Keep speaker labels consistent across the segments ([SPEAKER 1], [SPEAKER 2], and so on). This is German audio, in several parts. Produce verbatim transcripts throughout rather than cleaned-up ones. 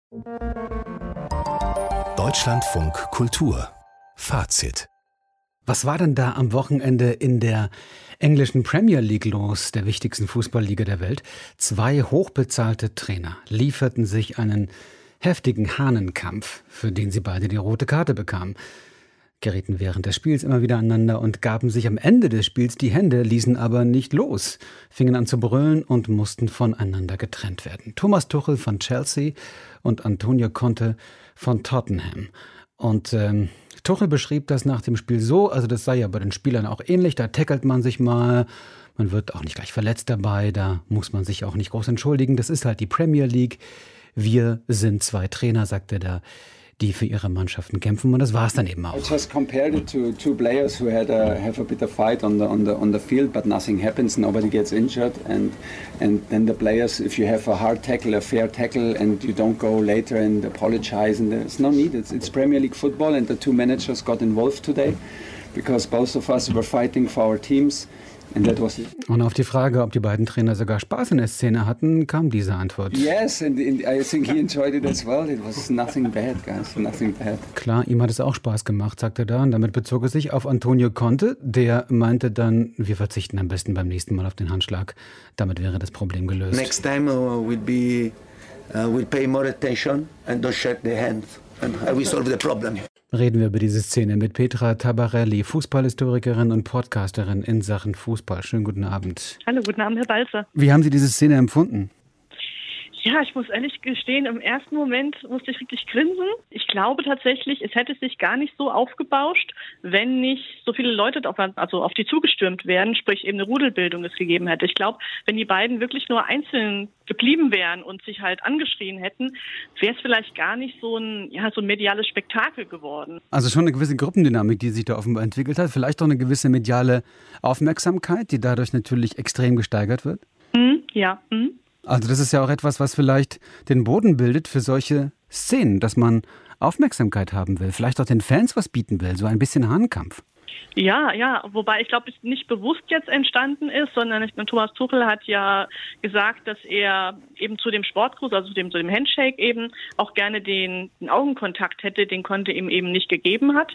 [SPEAKER 1] Deutschlandfunk Kultur Fazit.
[SPEAKER 2] Was war denn da am Wochenende in der englischen Premier League los, der wichtigsten Fußballliga der Welt? Zwei hochbezahlte Trainer lieferten sich einen heftigen Hahnenkampf, für den sie beide die rote Karte bekamen, gerieten während des Spiels immer wieder aneinander und gaben sich am Ende des Spiels die Hände, ließen aber nicht los, fingen an zu brüllen und mussten voneinander getrennt werden. Thomas Tuchel von Chelsea und Antonio Conte von Tottenham. Und ähm, Tuchel beschrieb das nach dem Spiel so, also das sei ja bei den Spielern auch ähnlich, da tackelt man sich mal, man wird auch nicht gleich verletzt dabei, da muss man sich auch nicht groß entschuldigen, das ist halt die Premier League. Wir sind zwei Trainer, sagt er da, die für ihre Mannschaften kämpfen, und das war es dann eben auch.
[SPEAKER 3] I just compared it to two players who had a have a bit of fight on the on the on the field, but nothing happens, nobody gets injured, and and then the players, if you have a hard tackle, a fair tackle, and you don't go later and apologize, and there's no need. It's, it's Premier League football, and the two managers got involved today because both of us were fighting for our teams. And that was it.
[SPEAKER 2] Und auf die Frage, ob die beiden Trainer sogar Spaß in der Szene hatten, kam diese Antwort.
[SPEAKER 3] Yes, and, and I think he enjoyed it as well. It was nothing bad, guys, nothing bad.
[SPEAKER 2] Klar, ihm hat es auch Spaß gemacht, sagte er da. Und damit bezog er sich auf Antonio Conte. Der meinte dann, wir verzichten am besten beim nächsten Mal auf den Handschlag. Damit wäre das Problem gelöst.
[SPEAKER 4] Next time uh, we'll be, uh, we'll pay more attention and don't shake the hands. And we solve the problem.
[SPEAKER 2] Reden wir über diese Szene mit Petra Tabarelli, Fußballhistorikerin und Podcasterin in Sachen Fußball. Schönen guten Abend.
[SPEAKER 5] Hallo, guten Abend, Herr Balzer.
[SPEAKER 2] Wie haben Sie diese Szene empfunden?
[SPEAKER 5] Ja, ich muss ehrlich gestehen, im ersten Moment musste ich wirklich grinsen. Ich glaube tatsächlich, es hätte sich gar nicht so aufgebauscht, wenn nicht so viele Leute auf, also auf die zugestürmt wären, sprich eben eine Rudelbildung es gegeben hätte. Ich glaube, wenn die beiden wirklich nur einzeln geblieben wären und sich halt angeschrien hätten, wäre es vielleicht gar nicht so ein, ja, so ein mediales Spektakel geworden.
[SPEAKER 2] Also schon eine gewisse Gruppendynamik, die sich da offenbar entwickelt hat. Vielleicht auch eine gewisse mediale Aufmerksamkeit, die dadurch natürlich extrem gesteigert wird?
[SPEAKER 5] Mhm, ja. Mhm.
[SPEAKER 2] Also das ist ja auch etwas, was vielleicht den Boden bildet für solche Szenen, dass man Aufmerksamkeit haben will, vielleicht auch den Fans was bieten will, so ein bisschen Hahnkampf.
[SPEAKER 5] Ja, ja, wobei ich glaube, es nicht bewusst jetzt entstanden ist, sondern ich, Thomas Tuchel hat ja gesagt, dass er eben zu dem Sportgruß, also zu dem, zu dem Handshake eben auch gerne den, den Augenkontakt hätte, den Conte ihm eben nicht gegeben hat.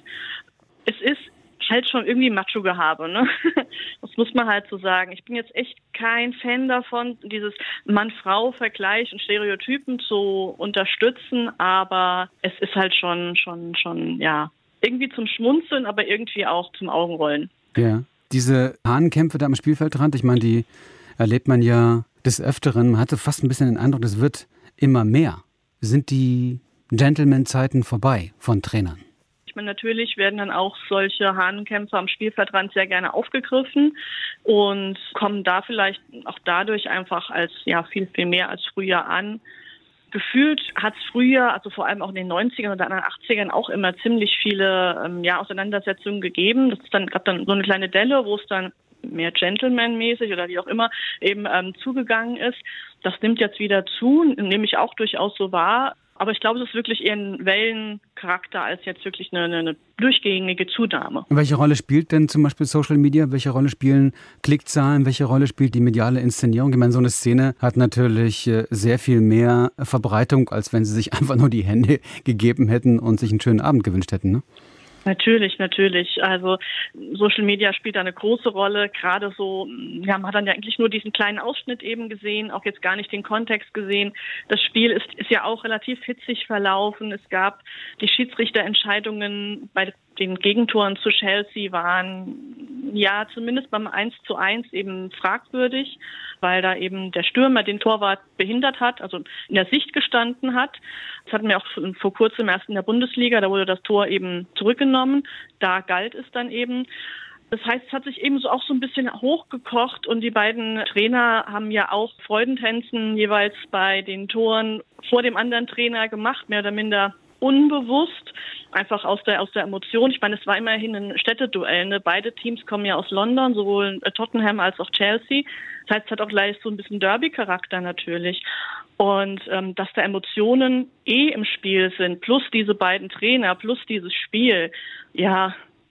[SPEAKER 5] Es ist halt schon irgendwie Macho-Gehabe, ne? Das muss man halt so sagen. Ich bin jetzt echt kein Fan davon, dieses Mann-Frau-Vergleich und Stereotypen zu unterstützen, aber es ist halt schon, schon, schon, ja, irgendwie zum Schmunzeln, aber irgendwie auch zum Augenrollen.
[SPEAKER 2] Ja, diese Hahnenkämpfe da am Spielfeldrand, ich meine, die erlebt man ja des Öfteren. Man hatte fast ein bisschen den Eindruck, das wird immer mehr. Sind die Gentleman-Zeiten vorbei von Trainern?
[SPEAKER 5] Ich meine, natürlich werden dann auch solche Hahnenkämpfe am Spielfeldrand sehr gerne aufgegriffen und kommen da vielleicht auch dadurch einfach als ja viel, viel mehr als früher an. Gefühlt hat es früher, also vor allem auch in den neunzigern oder in den achtzigern, auch immer ziemlich viele ähm, ja, Auseinandersetzungen gegeben. Das ist dann, gab dann so eine kleine Delle, wo es dann mehr Gentleman-mäßig oder wie auch immer eben ähm, zugegangen ist. Das nimmt jetzt wieder zu, nehme ich auch durchaus so wahr. Aber ich glaube, es ist wirklich eher ein Wellencharakter als jetzt wirklich eine, eine durchgängige Zunahme.
[SPEAKER 2] Welche Rolle spielt denn zum Beispiel Social Media? Welche Rolle spielen Klickzahlen? Welche Rolle spielt die mediale Inszenierung? Ich meine, so eine Szene hat natürlich sehr viel mehr Verbreitung, als wenn sie sich einfach nur die Hände gegeben hätten und sich einen schönen Abend gewünscht hätten, ne?
[SPEAKER 5] Natürlich, natürlich. Also Social Media spielt da eine große Rolle. Gerade so, ja, man hat dann ja eigentlich nur diesen kleinen Ausschnitt eben gesehen, auch jetzt gar nicht den Kontext gesehen. Das Spiel ist, ist ja auch relativ hitzig verlaufen. Es gab die Schiedsrichterentscheidungen bei den Gegentoren zu Chelsea waren ja zumindest beim eins zu eins eben fragwürdig, weil da eben der Stürmer den Torwart behindert hat, also in der Sicht gestanden hat. Das hatten wir auch vor kurzem erst in der Bundesliga, da wurde das Tor eben zurückgenommen. Da galt es dann eben. Das heißt, es hat sich eben so auch so ein bisschen hochgekocht und die beiden Trainer haben ja auch Freudentänzen jeweils bei den Toren vor dem anderen Trainer gemacht, mehr oder minder unbewusst, einfach aus der aus der Emotion. Ich meine, es war immerhin ein Städteduell. Ne? Beide Teams kommen ja aus London, sowohl Tottenham als auch Chelsea. Das heißt, es hat auch gleich so ein bisschen Derby-Charakter natürlich. Und ähm, dass da Emotionen eh im Spiel sind, plus diese beiden Trainer, plus dieses Spiel, ja,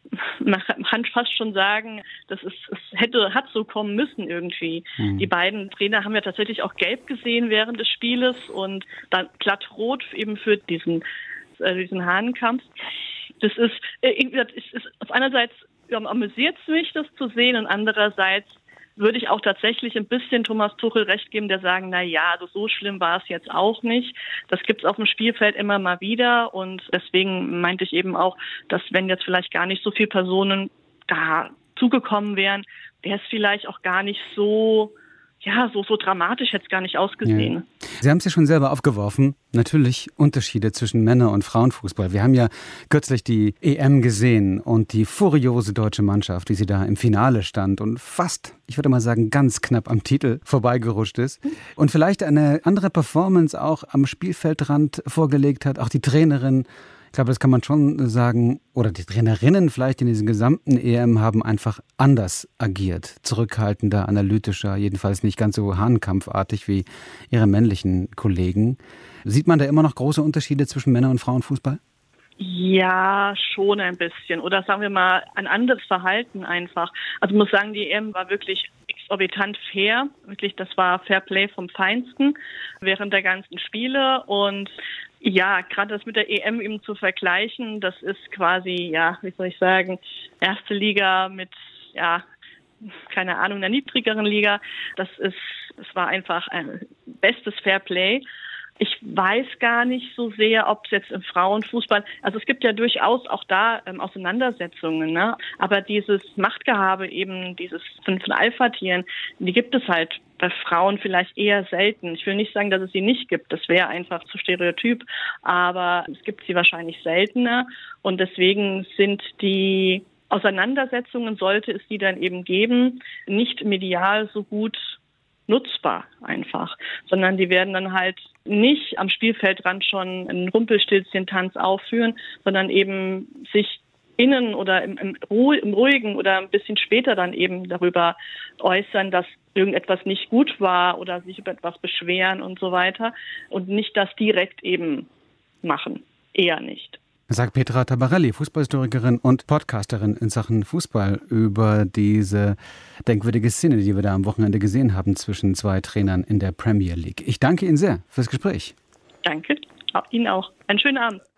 [SPEAKER 5] man kann fast schon sagen, das ist, es hätte, hat so kommen müssen irgendwie. Mhm. Die beiden Trainer haben ja tatsächlich auch gelb gesehen während des Spieles und dann glatt rot eben für diesen, äh, diesen Hahnenkampf. Das ist, äh, das ist auf einerseits ja, amüsiert es mich, das zu sehen, und andererseits würde ich auch tatsächlich ein bisschen Thomas Tuchel recht geben, der sagen, na ja, also so schlimm war es jetzt auch nicht. Das gibt es auf dem Spielfeld immer mal wieder, und deswegen meinte ich eben auch, dass wenn jetzt vielleicht gar nicht so viele Personen da zugekommen wären, wäre es vielleicht auch gar nicht so, ja, so, so dramatisch hätte es gar nicht ausgesehen.
[SPEAKER 2] Ja. Sie haben es ja schon selber aufgeworfen. Natürlich Unterschiede zwischen Männer- und Frauenfußball. Wir haben ja kürzlich die E M gesehen und die furiose deutsche Mannschaft, wie sie da im Finale stand und fast, ich würde mal sagen, ganz knapp am Titel vorbeigerutscht ist. Und vielleicht eine andere Performance auch am Spielfeldrand vorgelegt hat. Auch die Trainerin, ich glaube, das kann man schon sagen, oder die Trainerinnen vielleicht in diesem gesamten E M haben einfach anders agiert. Zurückhaltender, analytischer, jedenfalls nicht ganz so hahnkampfartig wie ihre männlichen Kollegen. Sieht man da immer noch große Unterschiede zwischen Männer- und Frauenfußball?
[SPEAKER 5] Ja, schon ein bisschen. Oder sagen wir mal, ein anderes Verhalten einfach. Also ich muss sagen, die E M war wirklich exorbitant fair. Wirklich, das war Fairplay vom Feinsten während der ganzen Spiele. Und ja, gerade das mit der E M eben zu vergleichen, das ist quasi, ja, wie soll ich sagen, erste Liga mit, ja, keine Ahnung, einer niedrigeren Liga. Das ist, es war einfach ein bestes Fairplay. Ich weiß gar nicht so sehr, ob es jetzt im Frauenfußball, also es gibt ja durchaus auch da ähm, Auseinandersetzungen, ne? Aber dieses Machtgehabe eben, dieses von, von Alpha-Tieren, die gibt es halt bei Frauen vielleicht eher selten. Ich will nicht sagen, dass es sie nicht gibt, das wäre einfach zu stereotyp, aber es gibt sie wahrscheinlich seltener, und deswegen sind die Auseinandersetzungen, sollte es die dann eben geben, nicht medial so gut nutzbar einfach, sondern die werden dann halt nicht am Spielfeldrand schon einen Rumpelstilzchen-Tanz aufführen, sondern eben sich innen oder im, im, Ruh- im Ruhigen oder ein bisschen später dann eben darüber äußern, dass irgendetwas nicht gut war oder sich über etwas beschweren und so weiter, und nicht das direkt eben machen. Eher nicht.
[SPEAKER 2] Sagt Petra Tabarelli, Fußballhistorikerin und Podcasterin in Sachen Fußball, über diese denkwürdige Szene, die wir da am Wochenende gesehen haben zwischen zwei Trainern in der Premier League. Ich danke Ihnen sehr fürs Gespräch.
[SPEAKER 5] Danke, Ihnen auch. Einen schönen Abend.